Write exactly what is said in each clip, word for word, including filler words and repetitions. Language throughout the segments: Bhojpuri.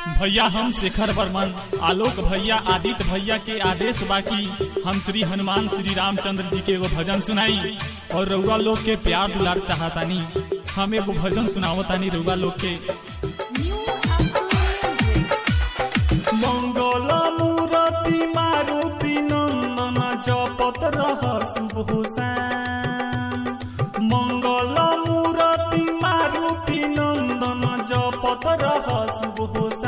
भैया हम शेखर वर्मन आलोक भैया आदित्य भैया के आदेश बाकी हम श्री हनुमान श्री रामचंद्र जी के एगो भजन सुनाई और रउआ लोग के प्यार दुलार चाहतानी। हम एगो भजन सुनावतानी रउआ लोग के। मंगल मूर्ति मारुति नंदन जपत रह शुभ हुसैन। मंगल मूर्ति मारुति नंदन जपत रह शुभ हुसैन।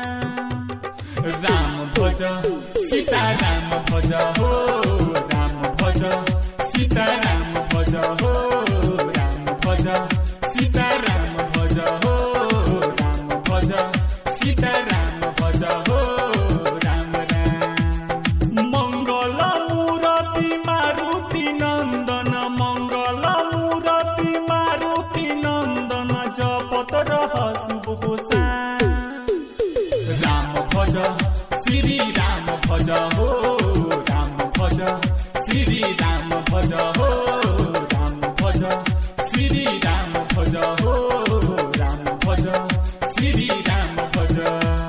राम भज सीता राम भज हो राम भज सीता राम भज हो राम भज सीता राम भज हो राम भज सीता राम भज हो राम राम। मंगल मूर्ति मारुति नंदन मंगल मूर्ति मारुति नंदन जपत रह शुभ हुसैन। राम भज श्री राम भज हो राम भज श्री राम भज हो राम भज श्री राम भज हो राम भज श्री राम भज।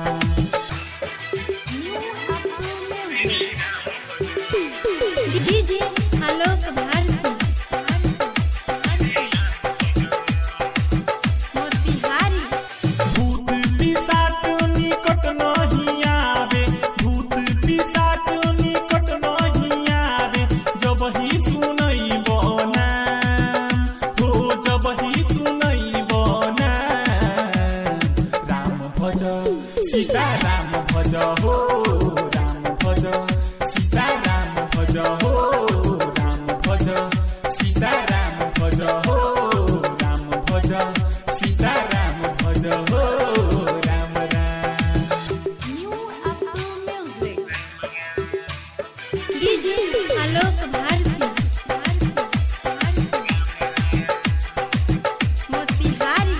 डीजे आलोक भारती मोतिहारी। भूत पिशाच निकट नहीं आवे भूत पिशाच निकट नहीं आवे जब ही सुनई बना हो जब ही सुनई बना। राम भज सीता राम भज हो राम भज सीता राम भज हो राम भज सीता राम भज हो राम भज सीता राम भज हो Ram Ram. New Apu music. DJ Alok Bharti Motihari.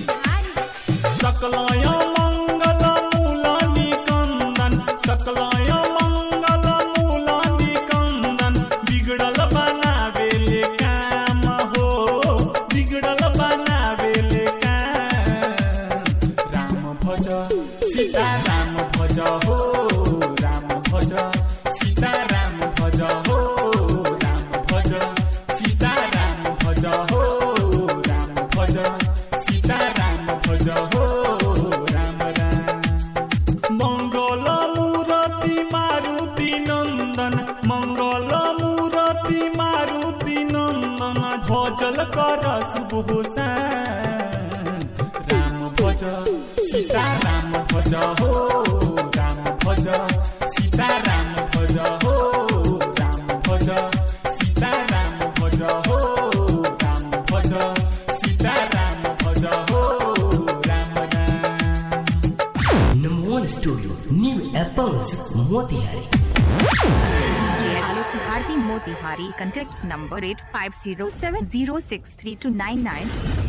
सकलय मंगल मूल निकंदन सकलय मंगल मूल निकंदन बिगड़ल बनावेले काम हो बिगड़ल बनावेले काम। राम भज सीता राम भज हो राम भज सीता राम भज हो राम भज सीता राम भज हो राम भज सीता राम भज हो राम राम। मंगल मूर्ति मारुति नंदन मंगल मूर्ति मारुति नंदन भजल कर शुभ हुसैन। राम भज सीता राम भज हो राम भज सीता राम भज हो राम भज सीता राम भज हो राम भज सीता राम भज हो Ram Ram. Number one studio, New Apples, Motihari. J. Alok Bharti Motihari. Contact number eight five zero seven zero six three two nine nine.